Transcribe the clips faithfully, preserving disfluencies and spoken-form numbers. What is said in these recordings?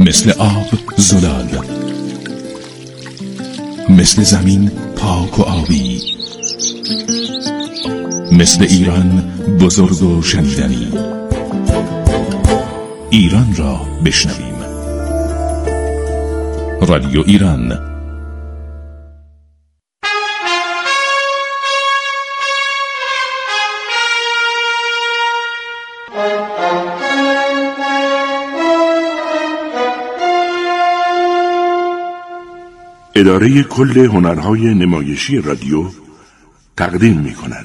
مثل آب زلال، مثل زمین پاک و آبی، مثل ایران بزرگ و شنیدنی. ایران را بشنویم. رادیو ایران. اداره کل هنرهای نمایشی رادیو تقدیم می کند.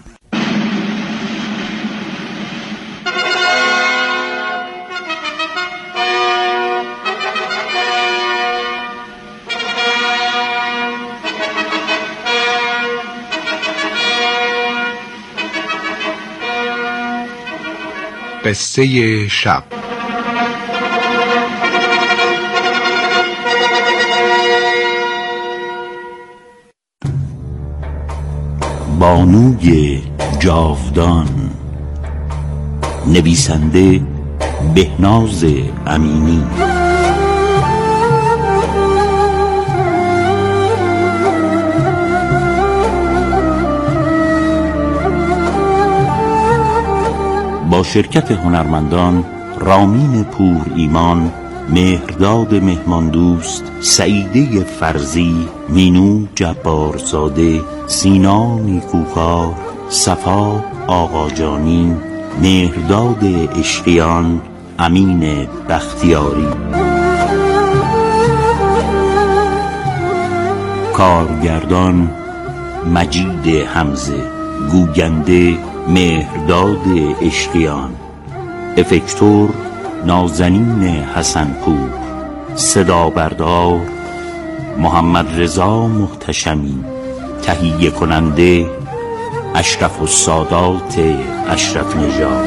قصه شب. بانوی جاودان، نویسنده بهناز امینی. با شرکت هنرمندان رامین پور ایمان، مهرداد مهماندوست، سعیده فرزی، مینو جبارزاده، سینا نیکوکار، صفا آقاجانی، مهرداد اشقیان، امین بختیاری. کارگردان مجید حمزه، گوینده مهرداد اشقیان، افکتور نازنین حسنپور، صدا بردار محمد رضا محتشمی، تهیه کننده اشرف السادات اشرف نژاد.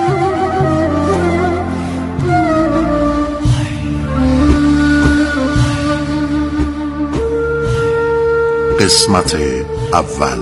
قسمت اول.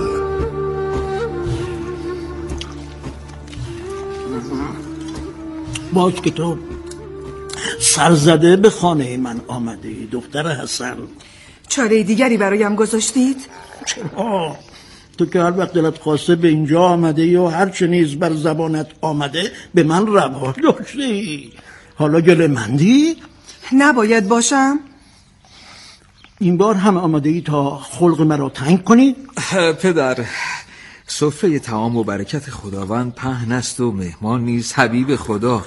باز که تو سرزده به خانه من آمدی دختر حسن. چاره دیگری برایم گذاشتید؟ چرا؟ تو که هر وقت دلت خواسته به اینجا آمده و هر چه نیز بر زبانت آمده به من روا داشتی. حالا گله مندی؟ نباید باشم؟ این بار هم آمده ای تا خلق مرا تنگ کنی؟ پدر، سفره طعام و برکت خداوند پهن است و مهمان نیز حبیب خدا.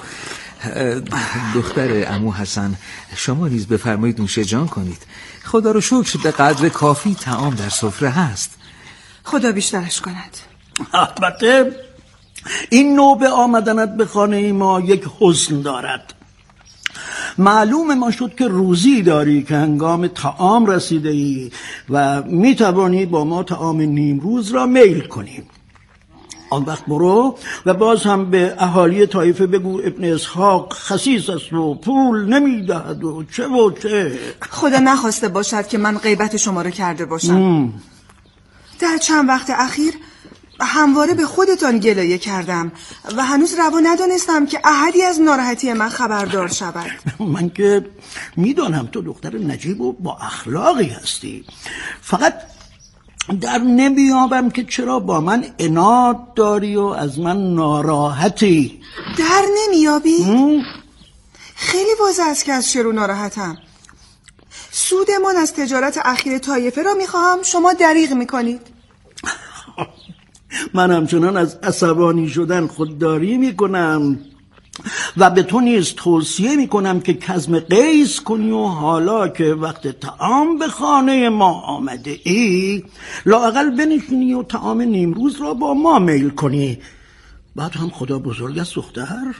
دختر عمو حسن، شما نیز بفرمایید نوش جان کنید. خدا رو شکر به قدر کافی طعام در سفره هست. خدا بیشترش کند. البته این نوبه آمدنت به خانه ما یک حسن دارد. معلوم ما شد که روزی داری که هنگام طعام رسیده ای و میتوانی با ما طعام نیمروز را میل کنی. آن وقت برو و باز هم به اهالی طایفه بگو ابن اسحاق خسیس است و پول نمیدهد و چه و چه. خدا نخواسته باشد که من غیبت شما رو کرده باشم. ام. در چند وقت اخیر همواره به خودتان گلایه کردم و هنوز روا ندانستم که احدی از ناراحتی من خبردار شود. من که میدانم تو دختر نجیب و با اخلاقی هستی، فقط در نمیابم که چرا با من عناد داری و از من ناراحتی. در نمیابی؟ خیلی واضح است که از چرا ناراحتم. سودمان از تجارت اخیر طایفه را میخواهم، شما دریغ میکنید. من همچنان از عصبانی شدن خودداری میکنم و به تو نیز توصیه میکنم که کظم قیس کنی و حالا که وقت طعام به خانه ما آمده ای لااقل بنشینی و طعام نیمروز را با ما میل کنی. بعد هم خدا بزرگ است دختر.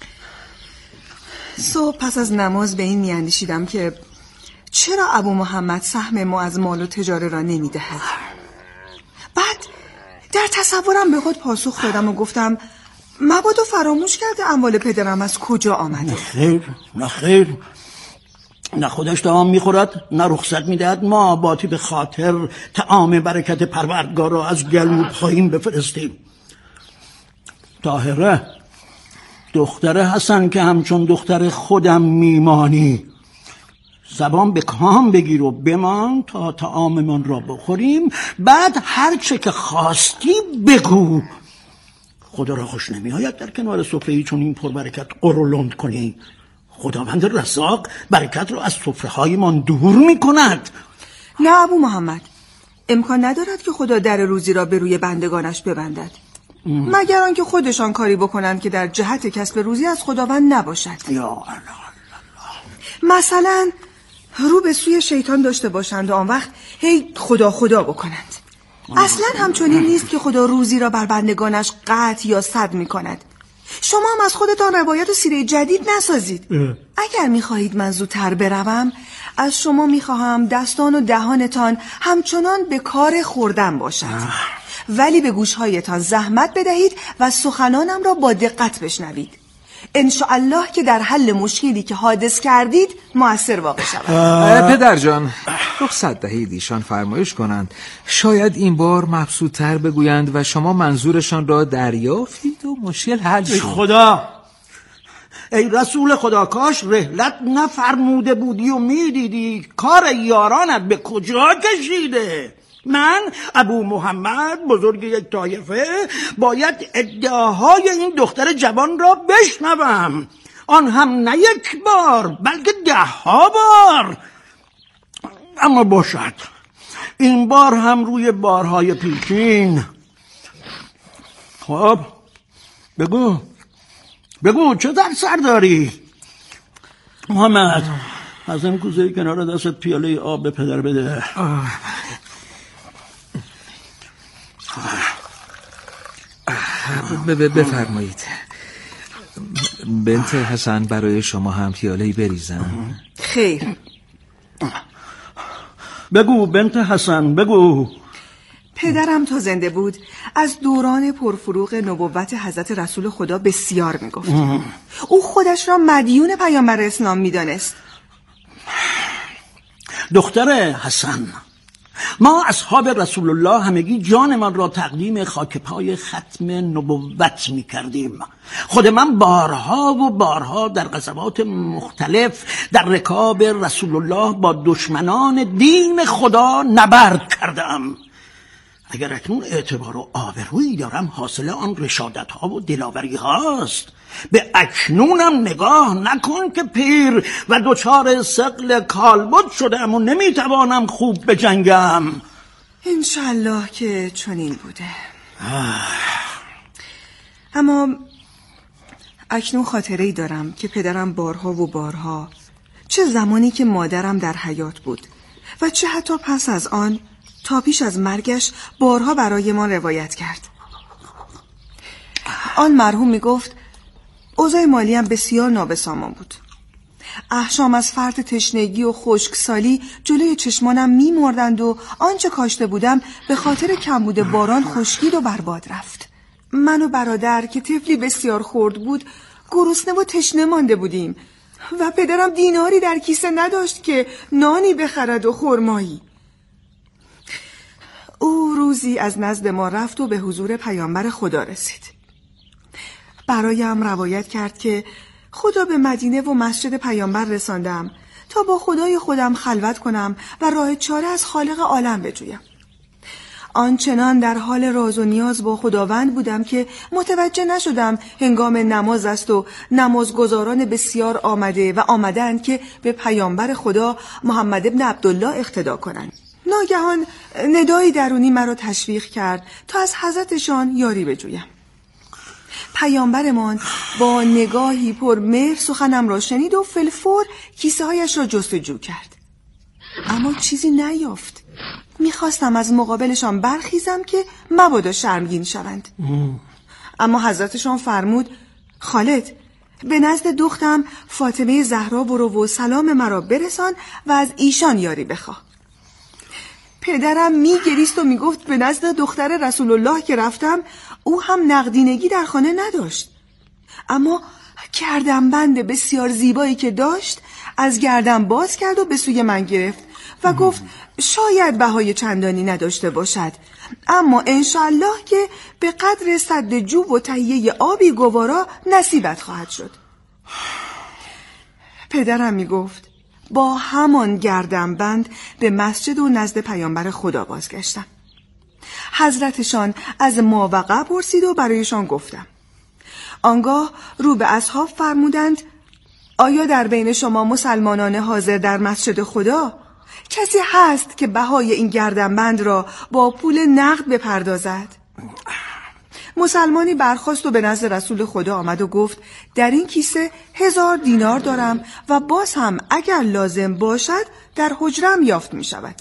صبح پس از نماز به این میاندیشیدم که چرا ابو محمد سهم ما از مال و تجاره را نمیدهد. بعد در تصورم به خود پاسخ دادم و گفتم مبادا فراموش کرده اموال پدرم از کجا آمده. نه خیر، نه خیر، نه خودش طعام میخورد نه رخصت میدهد ما باتی به خاطر طعام برکت پروردگار را از گلو پایین بفرستیم. طاهره، دختر حسن که همچون دختر خودم میمانی، زبان به کام بگیر و بمان تا طعاممان را بخوریم، بعد هر چه که خواستی بگو. خدا را خوش نمی آید در کنار سفره‌ای چون این پربرکت قرولند کنی. خداوند رزاق برکت را از سفره‌های من دور می کند. نه ابو محمد، امکان ندارد که خدا در روزی را به روی بندگانش ببندد مگر آنکه خودشان کاری بکنند که در جهت کسب روزی از خداوند نباشد. یا الله. مثلا رو به سوی شیطان داشته باشند و آن وقت هی خدا خدا بکنند. اصلا همچنین نیست که خدا روزی را بر بندگانش قطع یا سد می کند. شما هم از خودتان روایت و سیره جدید نسازید. اگر می خواهید من زودتر بروم، از شما می خواهم دستان و دهانتان همچنان به کار خوردن باشد، ولی به گوشهایتان زحمت بدهید و سخنانم را با دقت بشنوید. انشاءالله که در حل مشکلی که حادث کردید مؤثر واقع شود. پدر جان، رخصت دهید ایشان فرمایش کنند، شاید این بار مبسوط‌تر بگویند و شما منظورشان را دریافتید و مشکل حل شد. ای خدا، ای رسول خدا، کاش رحلت نفرموده بودی و میدیدی کار یارانت به کجا کشیده. من ابو محمد بزرگ یک طایفه باید ادعاهای این دختر جوان را بشنوم، آن هم نه یک بار بلکه ده ها بار. اما باشد، این بار هم روی بارهای پیشین. خب بگو بگو چه در سر داری؟ محمد، از این کوزه کنار دستت پیاله آب به پدر بده. بفرمایید. بنت حسن برای شما هم پیاله‌ای بریزم؟ خیر. بگو بنت حسن، بگو. پدرم تا زنده بود از دوران پرفروغ نبوت حضرت رسول خدا بسیار میگفت. او خودش را مدیون پیامبر اسلام میدانست. دختر حسن، ما اصحاب رسول الله همگی جانمان را تقدیم خاک پای ختم نبوت می کردیم. خود من بارها و بارها در غزوات مختلف در رکاب رسول الله با دشمنان دین خدا نبرد کردم. اگر اکنون اعتبار و آبرویی دارم، حاصل آن رشادت ها و دلاوری هاست. به اکنونم نگاه نکن که پیر و دوچار ثقل کالبد شدم و نمیتوانم خوب بجنگم. انشالله که چنین بوده. اما اکنون خاطره‌ای دارم که پدرم بارها و بارها، چه زمانی که مادرم در حیات بود و چه حتی پس از آن تا پیش از مرگش، بارها برای ما روایت کرد. آن مرحوم می گفت اوضاع مالیم بسیار نابسامان بود. احشام از فرط تشنگی و خشکسالی جلوی چشمانم می مردند و آنچه کاشته بودم به خاطر کمبود باران خشکید و برباد رفت. من و برادر که طفلی بسیار خرد بود گرسنه و تشنه مانده بودیم و پدرم دیناری در کیسه نداشت که نانی بخرد و خرمایی. او روزی از نزد ما رفت و به حضور پیامبر خدا رسید. برایم روایت کرد که خدا به مدینه و مسجد پیامبر رساندم تا با خدای خودم خلوت کنم و راه چاره از خالق عالم بجویم. آنچنان در حال راز و نیاز با خداوند بودم که متوجه نشدم هنگام نماز است و نمازگزاران بسیار آمده و آمدند که به پیامبر خدا محمد ابن عبدالله اقتدا کنند. ناگهان ندایی درونی مرا تشویق کرد تا از حضرتشان یاری بجویم. پیامبرمان با نگاهی پر مهر سخنم را شنید و فلفور کیسه هایش را جستجو کرد، اما چیزی نیافت. میخواستم از مقابلشان برخیزم که مبادا شرمگین شوند، اما حضرتشان فرمود خالد، به نزد دختم فاطمه زهرا برو و سلام مرا برسان و از ایشان یاری بخواه. پدرم میگریست و میگفت به نزد دختر رسول الله که رفتم او هم نقدینگی در خانه نداشت، اما گردنبند بسیار زیبایی که داشت از گردن باز کرد و به سوی من گرفت و گفت شاید بهای چندانی نداشته باشد، اما انشالله که به قدر سد جوب و تهیه آبی گوارا نصیبت خواهد شد. پدرم میگفت با همان گردنبند به مسجد و نزد پیامبر خدا بازگشتم. حضرتشان از ماوقع پرسید و برایشان گفتم. آنگاه رو به اصحاب فرمودند آیا در بین شما مسلمانان حاضر در مسجد خدا کسی هست که بهای این گردنبند را با پول نقد بپردازد؟ مسلمانی برخاست و به نزد رسول خدا آمد و گفت در این کیسه هزار دینار دارم و باز هم اگر لازم باشد در حجرم یافت می شود.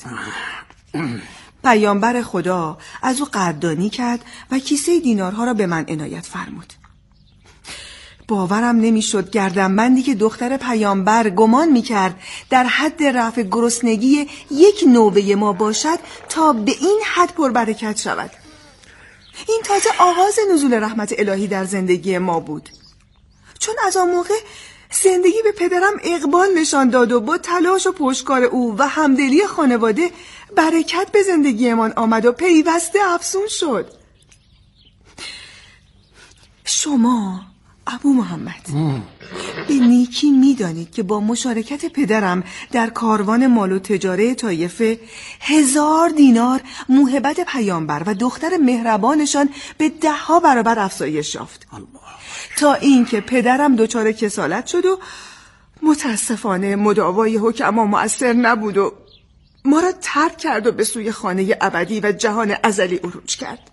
پیامبر خدا از او قدردانی کرد و کیسه دینارها را به من عنایت فرمود. باورم نمیشد گردنبندی که دختر پیامبر گمان میکرد در حد رفع گرسنگی یک نوبه ما باشد تا به این حد پربرکت شود. این تازه آغاز نزول رحمت الهی در زندگی ما بود، چون از آن موقع زندگی به پدرم اقبال نشان داد و با تلاش و پشتکار او و همدلی خانواده برکت به زندگیمان آمد و پیوسته افزون شد. شما ابو محمد به نیکی میدانید که با مشارکت پدرم در کاروان مال و تجاره طایفه هزار دینار موهبت پیامبر و دختر مهربانشان به ده ها برابر افزایش یافت، تا اینکه پدرم دچار کسالت شد و متاسفانه مداوای حکما مؤثر نبود و ما را ترک کرد و به سوی خانه ابدی و جهان ازلی عروج کرد.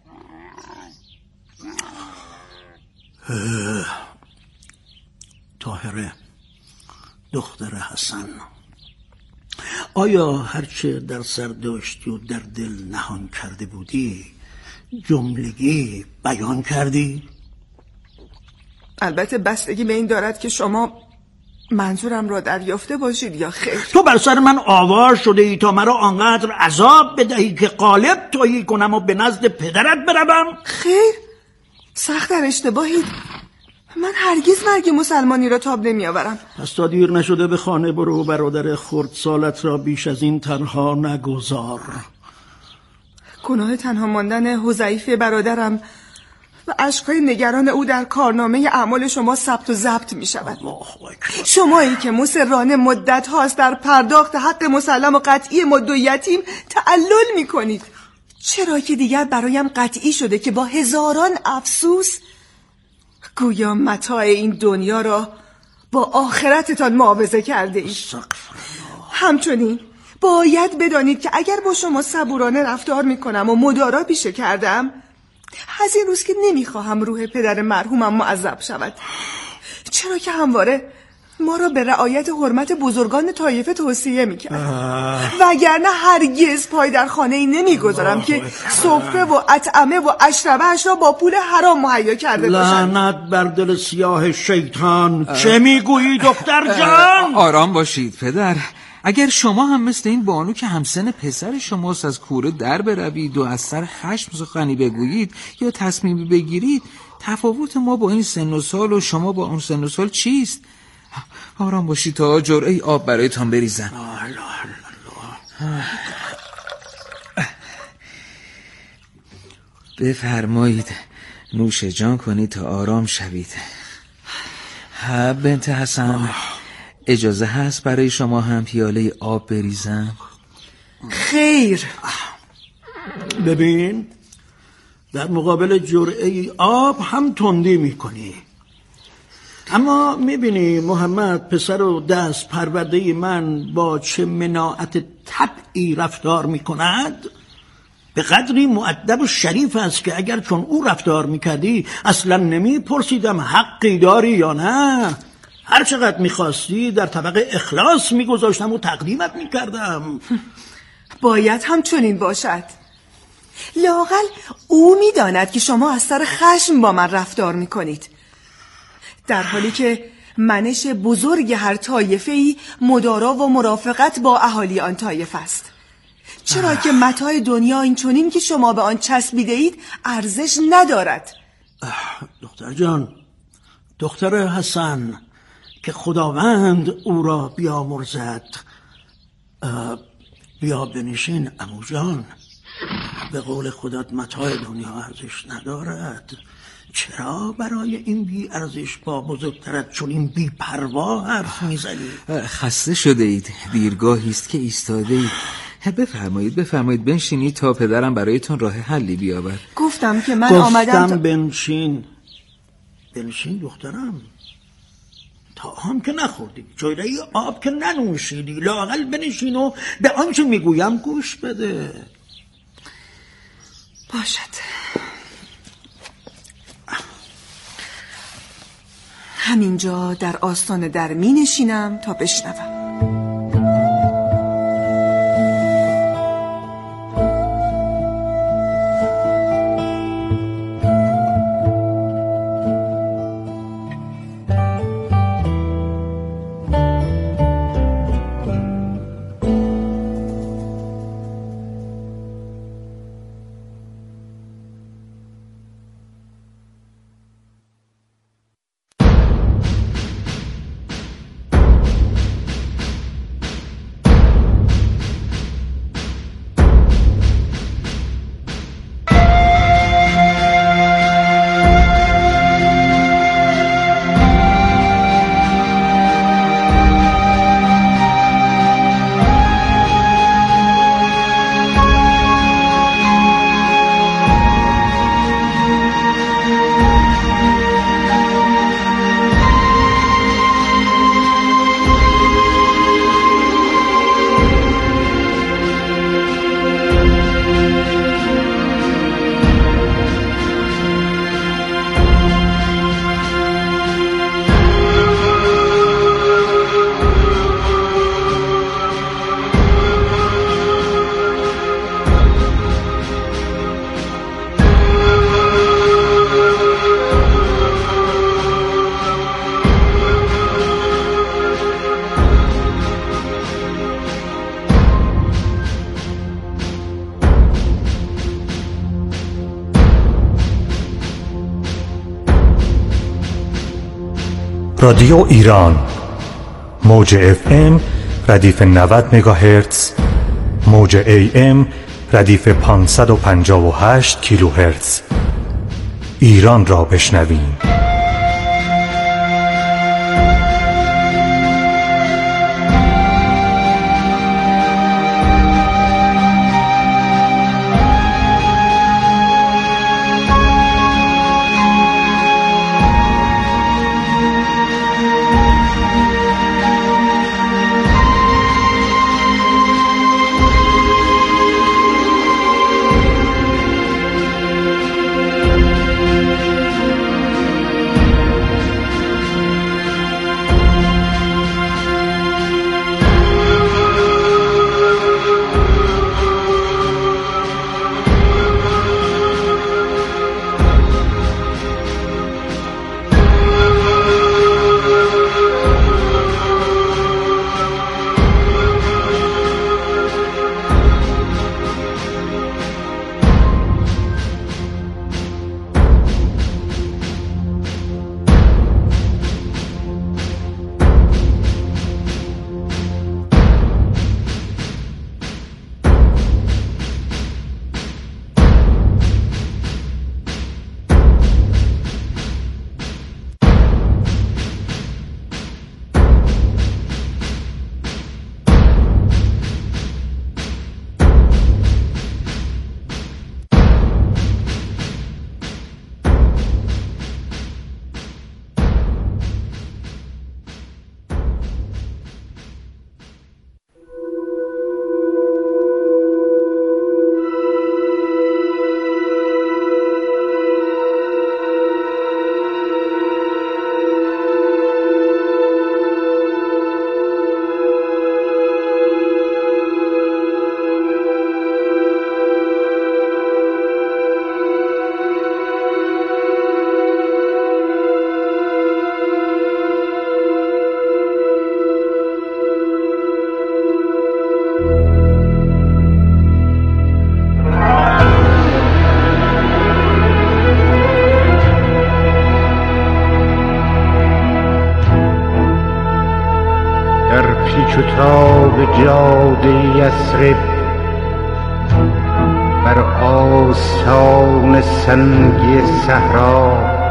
طاهره دختر حسن، آیا هرچه در سر داشتی و در دل نهان کرده بودی جملگی بیان کردی؟ البته بستگی به این دارد که شما منظورم را دریافته باشید یا خیر. تو بر سر من آوار شده ای تا مرا آنقدر عذاب بدهی که قالب تویی کنم و به نزد پدرت بروم؟ خیر، سخت در اشتباهید. من هرگز مرگ مسلمانی را تاب نمی آورم. پس تا دیر نشده به خانه برو و برادر خردسالت را بیش از این تنها نگذار. گناه تنها ماندن حذیفه برادرم و اشکای نگران او در کارنامه اعمال شما ثبت و ضبط می شود. شمایی که مصرانه مدت هاست در پرداخت حق مسلم و قطعی مد و یتیم تعلل می کنید. چرا که دیگر برایم قطعی شده که با هزاران افسوس گویا متاع این دنیا را با آخرتتان معاوضه کرده اید. همچنین باید بدانید که اگر با شما صبورانه رفتار می کنم و مدارا پیشه کردم، از این روز که نمیخواهم روح پدر مرحومم معذب شود، چرا که همواره ما را به رعایت حرمت بزرگان طایفه توصیه میکرد. وگرنه هرگز پای در خانه ای نمیگذارم که سفره و اطعمه و اشربه اش را با پول حرام مهیا کرده باشند. لعنت بر دل سیاه شیطان. چه میگویی دختر جان؟ آرام باشید پدر. اگر شما هم مثل این بانو که همسن پسر شماست از کوره در بروید و از سر خشم سخنی بگویید یا تصمیمی بگیرید، تفاوت ما با این سن و سال و شما با اون سن و سال چیست؟ آرام باشید تا جرعه آب برایتان بریزم. بفرمایید نوش جان کنید تا آرام شوید. بنت حسن، اجازه هست برای شما هم پیاله آب بریزم؟ خیر. ببین، در مقابل جرعه آب هم تندی میکنی. اما میبینی محمد پسر و دست پرورده من با چه مناعت طبعی رفتار میکند؟ به قدری مؤدب و شریف است که اگر چون او رفتار میکردی اصلا نمیپرسیدم حقی داری یا نه. هر چقدر میخواستی در طبق اخلاص میگذاشتم و تقدیمت میکردم. باید هم چنین باشد. لااقل او میداند که شما از سر خشم با من رفتار میکنید، در حالی که منش بزرگ هر طایفه‌ای مدارا و مرافقت با اهالی آن طایفه است. چرا که متاع دنیا این چنین که شما به آن چسبیده اید ارزش ندارد. دختر جان، دختر حسن، که خداوند او را بیامرزد. بیا بنشین عمو جان. به قول خودت متاع دنیا ارزش ندارد. چرا برای این بی ارزش با بزرگترت چون این بی پروا حرف میزنی؟ خسته شده اید، دیرگاهی است که ایستاده اید. بفرمایید بفرمایید بنشینید تا پدرم برایتون راه حلی بیاورد. گفتم که من گفتم آمدم تا... بنشین بنشین دخترم. تا هم که نخوردی، جویره آب که ننوشیدی، لااقل بنشین و به آنچه میگویم گوش بده. باشد، همینجا در آستان در می نشینم تا بشنوم. رادیو ایران، موج اف ام ردیف نود مگاهرتز، موج ای ام ردیف پانصد و پنجاه و هشت کیلوهرتز. ایران را بشنویم. پیچ و تاب جاده یثرب بر آستان سنگی صحرا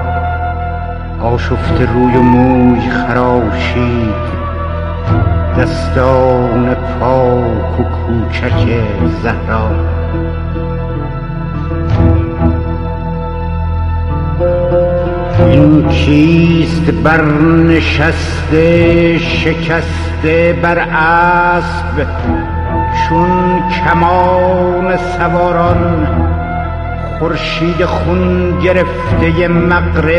آشفته روی و موی خراشید، دستان پاک و کوچک زهرا. این کیست برنشسته شکسته بر اسب، چون کمان سواران خورشید خون گرفته مغرب،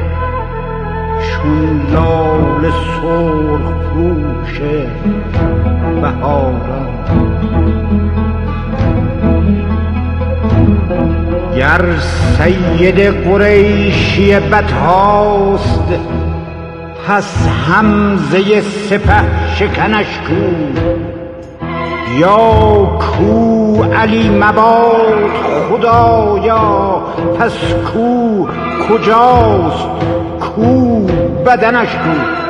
چون لال سرخ پوش بهاران. گر سید قریشی بدهاست، پس حمزه سپه شکنش کو، یا کو علی مباد خدایا، پس کو کجاست، کو بدنش کو.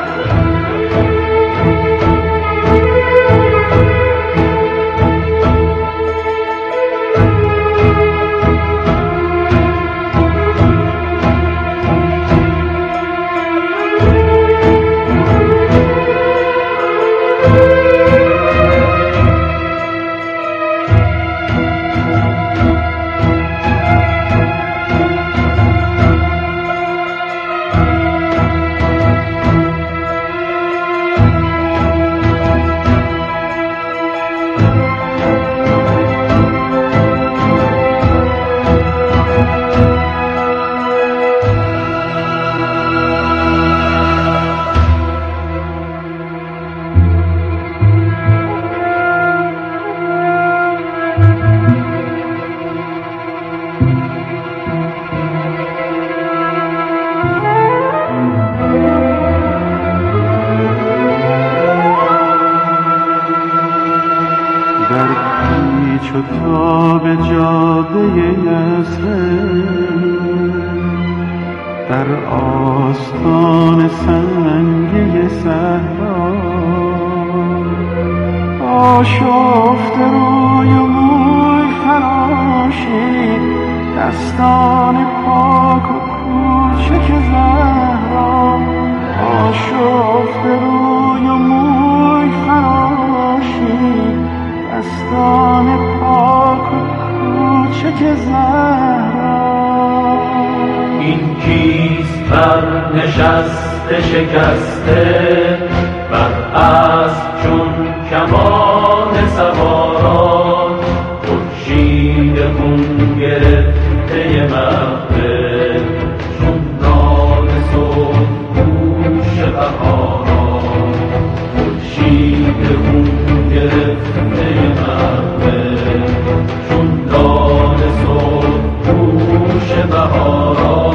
در آستان سنگی صحرا، آشفته روی و موی خراشید، دستان پاک و کوچک زهرا. آشفته روی و موی خراشید، دستان پاک و کوچک زهرا. این کیست بر نشسته شکسته بر اسب، چون کمان سواران خورشید خون گرفته مغرب، چون نان صبح پوش بهاران خورشید خون گرفته مغرب، چون نان صبح پوش بهاران.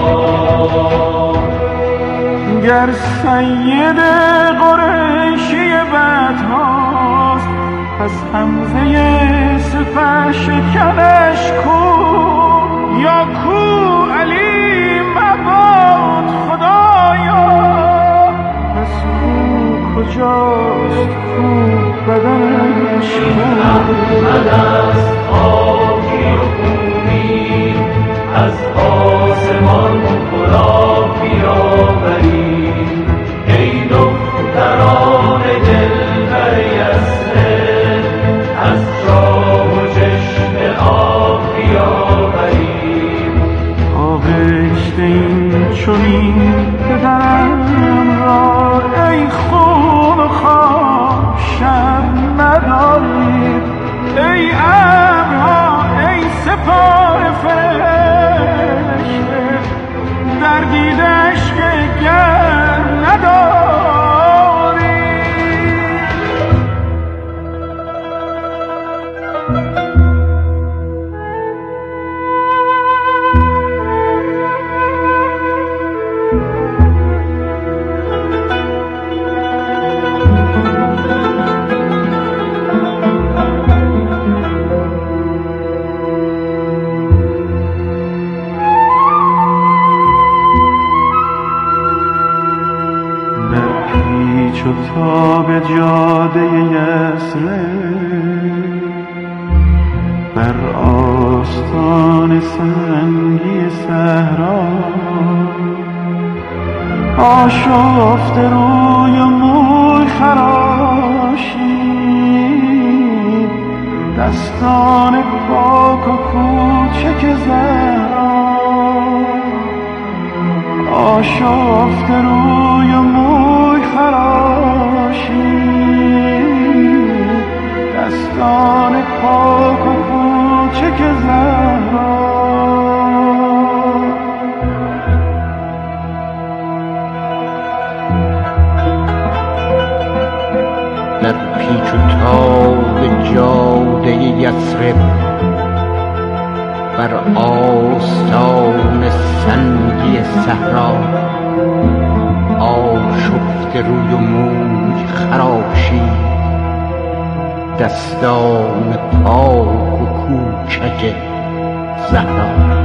گر سید قریشی بدهاست، پس حمزه سپه شکنش کو، یا کو علی مباد خدایا، پس کو کجاست، کو بدنش کو. احمد است خاکی و خونی، از آسمان کلاه بیاورید، ای دختران دلبر یثرب، از چاه و چشمه آب بیاورید. آغشته این چنین پدرم را، ای خون و خاک شرم ندارید، ای ابرها ای سپاه فرشته، در دیدش که گر نداری. چو تا به جاده یثرب، بر آستان سنگی صحرا، آشفته روی و موی خراشید، دستان پاک و کوچک زهرا. آشفته روی و موی خراشید، دستان پاک و کوچک زهرا. در پیچ و تاب جاده یثرب، بر آستان سنگی صحرا. آشفته روی و موی خراشید، دستان پاک و کوچک زهرا.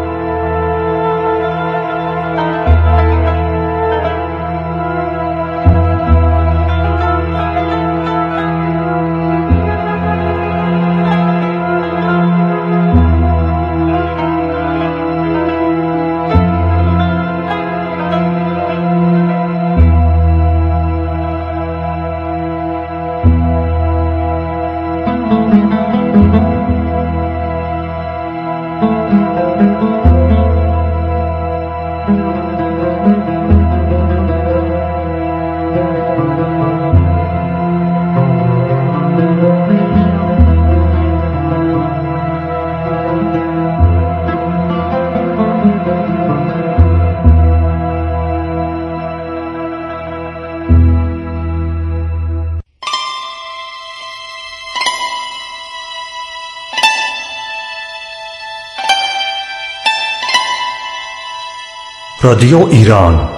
رادیو ایران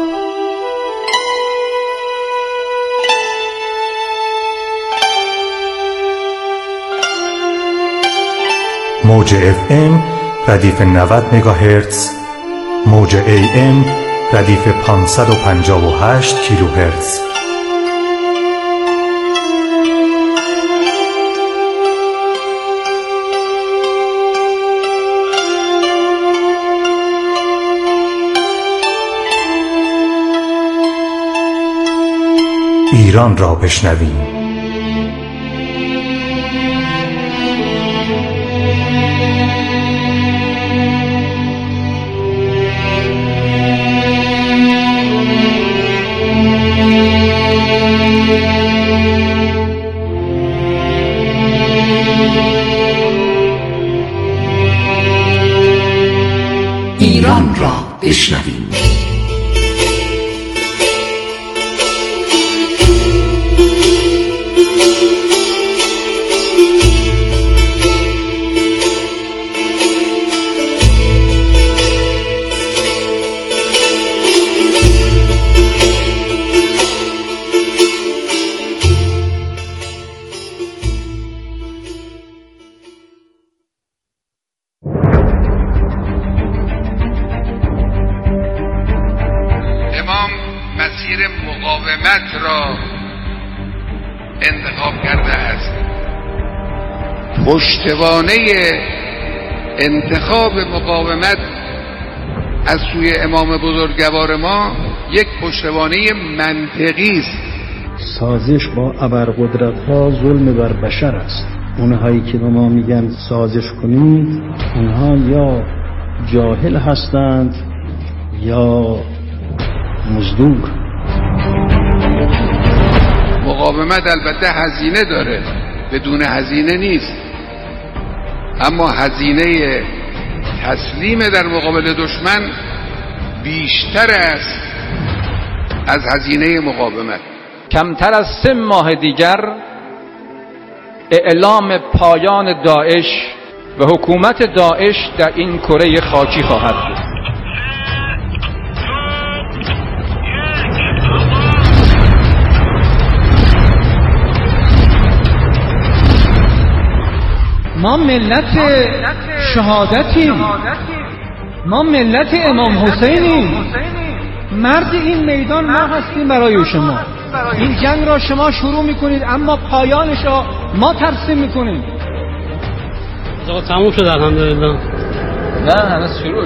موج اف ام ردیف نود مگاهرتز، موج ای ام ردیف پانصد و پنجاه و هشت کیلوهرتز. ایران را بشنویم. ایران را بشنویم. مقاومت را انتخاب کرده است. پشتوانه انتخاب مقاومت از سوی امام بزرگوار ما یک پشتوانه منطقی است. سازش با ابرقدرت‌ها ظلم بر بشر است. اونهایی که به ما میگن سازش کنید، اونها یا جاهل هستند یا مزدور. مقاومت البته هزینه داره، بدون هزینه نیست، اما هزینه تسلیم در مقابل دشمن بیشتر است از هزینه مقاومت. کمتر از سه ماه دیگر اعلام پایان داعش و حکومت داعش در این کره خاکی خواهد بود. ما ملت شهادتیم، ما ملت امام حسینیم. مرد این میدان ما هستیم برای شما. این جنگ را شما شروع میکنید اما پایانش را ما ترسیم میکنیم. آقا تموم شد الحمدلله. نه هنوز شروع